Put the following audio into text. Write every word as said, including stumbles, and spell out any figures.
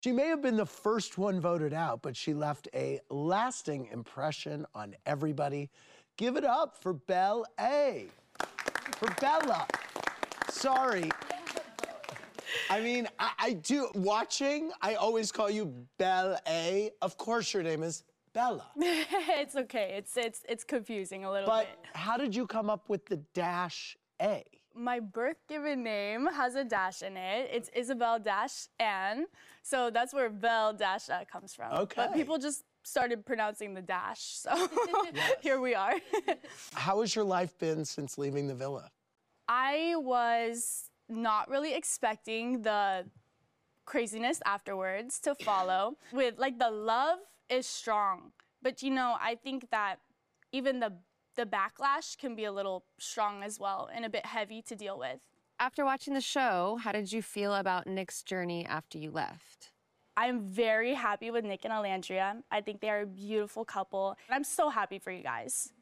She may have been the first one voted out, but she left a lasting impression on everybody. Give it up for Belle A. For Bella. Sorry. I mean, I, I do, watching, I always call you Belle A. Of course your name is Bella. It's okay, it's, it's, it's confusing a little but bit. But how did you come up with the dash A? My birth given name has a dash in it. It's Isabel dash Ann. So that's where Belle dash uh, comes from. Okay. But people just started pronouncing the dash, so yes. Here we are. How has your life been since leaving the villa? I was not really expecting the craziness afterwards to follow. With, like, the love is strong. But, you know, I think that even the the backlash can be a little strong as well and a bit heavy to deal with. After watching the show, how did you feel about Nick's journey after you left? I'm very happy with Nick and Alandria. I think they are a beautiful couple. I'm so happy for you guys.